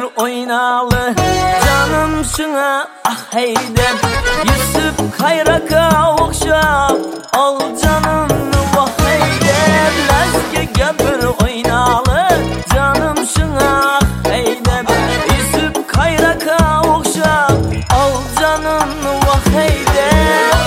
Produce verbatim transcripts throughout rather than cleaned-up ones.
oynalı canım şuna ah heydem Yusuf kayraka okşap al canımı vah heydem Lezgege bir oynalı canım şuna ah heydem Yusuf kayraka okşap al canımı vah heydem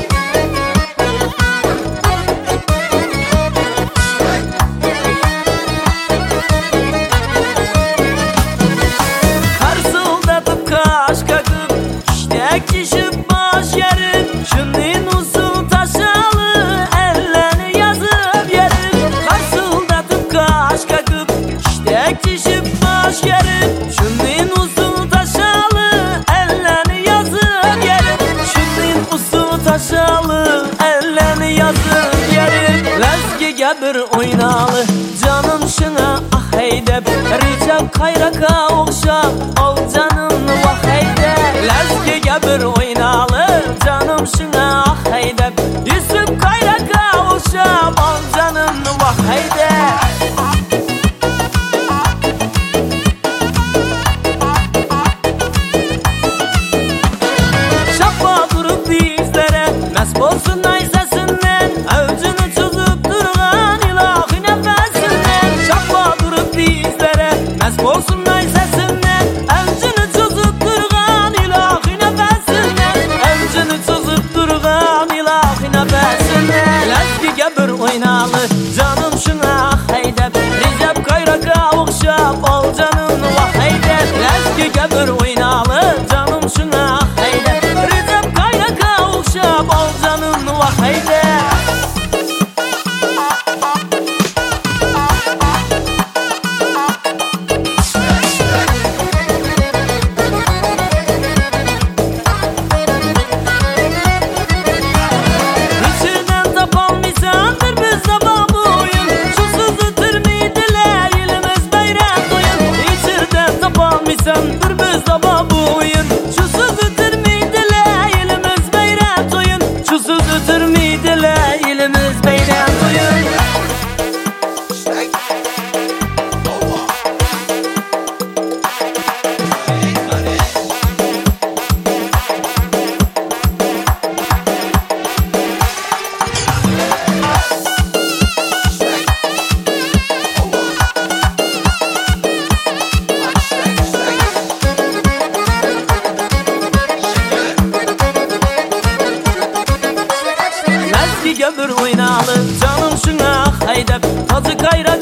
Kişip baş yerim şunun usul taşalı ellerini yazıp yerim Karsıldatıp kaş kakıp işte kişip baş yerim şunun usul taşalı ellerini yazıp yerim Şunun usul taşalı ellerini yazıp yerim Lezgege bir oynalı canım şuna ah heydep Recep kayraka okşap al canım vah heydep Lezgege bir oynalı canım şuna ah heydep Yusuf kayraka okşap al canım vah heydep Şapka durup dizlere nasip olsun ay sesinden Avcını çözüp durgan ilahi nefesinden Şapka durup dizlere nasip olsun ay sesinden Avcını çözüp durgan ilahi nefesinden Avcını çözüp durgan ilahi nefesinden Lezgege bir oynalı canım şuna ah heydep Recep kayraka okşap al canım vah heydep Lezgege bir oynalı canım şuna ah heydep Recep kayraka okşap al canım vah heydep Dur biz daba bu oyun Çusuz ötürmeydiler elimiz beyrat oyun Çusuz ötürmeydiler elimiz beyrat oyun bir oynalı canım şuna heydep Tazı kayra